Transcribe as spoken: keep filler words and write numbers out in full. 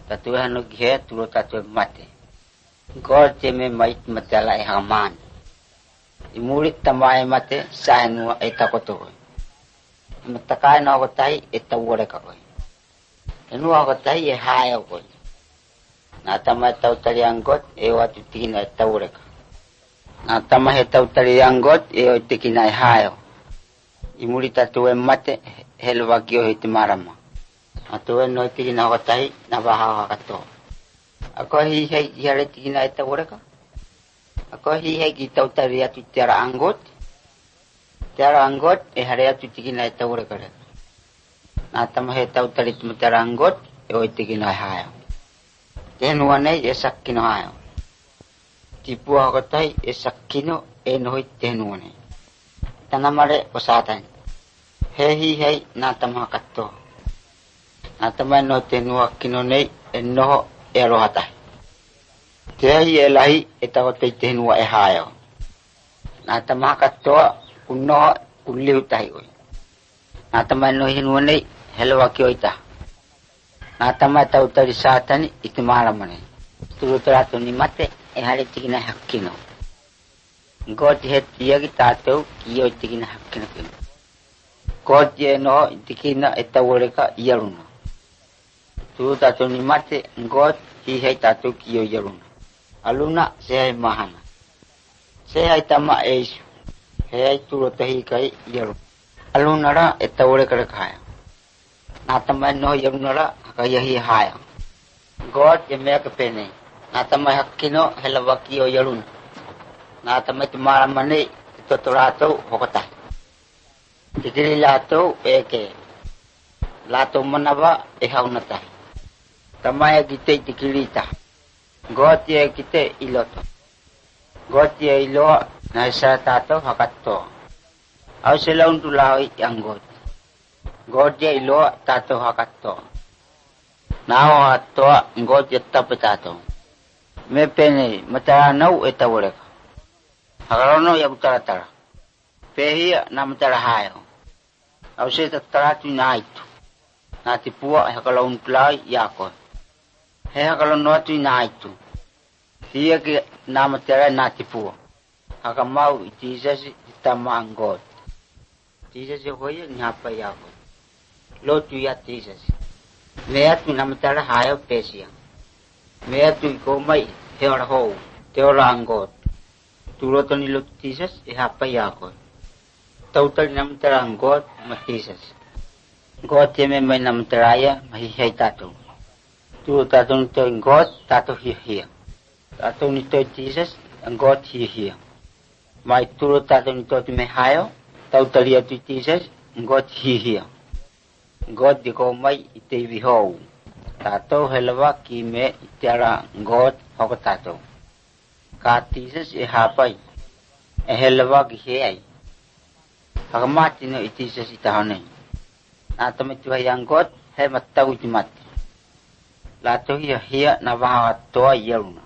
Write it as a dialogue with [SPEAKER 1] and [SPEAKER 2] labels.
[SPEAKER 1] Tatu hanu gihe turu tatu mate. God teme mait matala e haman. Imulit tamay mate sa anu ay takoto. Matakai na ako tay itawore ka ko. Anu ako tay e hayo ko. Natama taw taliang God e watu tina itawore ka. Natama he taw taliang God e o tikina e hayo. Imulit tatu e mate helwagyo hitimarama. Atuan no tikina ako tay nabahawa ka to. Ako hihai yare tikina itawore ka. Ako hihai kita utaria tu tiara anggot. Tiara anggot e harea tu tikina itawore ka. Natama he taw talit mo tiara anggot e o tikina hayo. Tenuane e sakkino hayo. Tipu ako tay e sakkino e nohi tenuane. Tanamare osatan. He hihai natama katto. Natama no tenua kinone e noho e rohatai. Tehi e lahi e takote tenua e hayo. Natama kattoa kunnoho kulliutahi oi. Natama no hinuane helwa kioita. Natama tautari satani itimaramane. Turutarato ni mate e hale tikina hakkino. Goti het yagi tato kiyo tikina hakkino kino. Goti e no tikina etawore ka yaruna. Tu tato ni mate ngot hi hai tato kiyo yaruna. Aluna se hai mahana. Se hai tama eisu. He hai turo tahi kai yaruna. Aluna ra etawore kare kaya. Natama no yaruna ra kaya hi haya. Got ye mea kapene. Natama hakkino helawa kiyo yaruna. Natama tumara mane totorato hokota. Tikiri lato eke. Lato manaba e haunata. Tamaya kite tikirita. Gotie kite iloto. Gotie ilo na isa tato hakato. Au sila untulawi yang got. Gotie ilo tato hakato. Nao hato gotie tapetato. Me pene matara nau etawureka. Hakarono ya butaratara. Pehia na matara hayo. Au sila taratu naitu. Nati pua hakalo untulawi yako. He hakalo noatu inaitu. Hiya ki nama tera nati pua. Haka mau itisasi itama anggot. Tisasi hoya nyapa yako. Lotu ya tisasi. Meatu nama tera hayo pesia. Meatu ikomai heora hou. Teora anggot. Turoto ni lotu tisasi ihapa yako. Tautari nama tera anggot matisasi. God yeme may nama teraya mahihai tatu. Tu tato nito God, tato hiya hiya. Tato nito Jesus, ang God hiya hiya. May turo tato nito ti mehayo, tau talia tu Jesus, ang God hiya hiya. God di ko may ite vihow. Tato helawa ki me itiara God hoko tato. Ka Jesus e hapay. E helawa ki hiyay. Hakamati no iti Jesus itahonay. Nato mituhay ang God, he mataw iti mati. Lato hiya hiya na bahawa toa yaruna.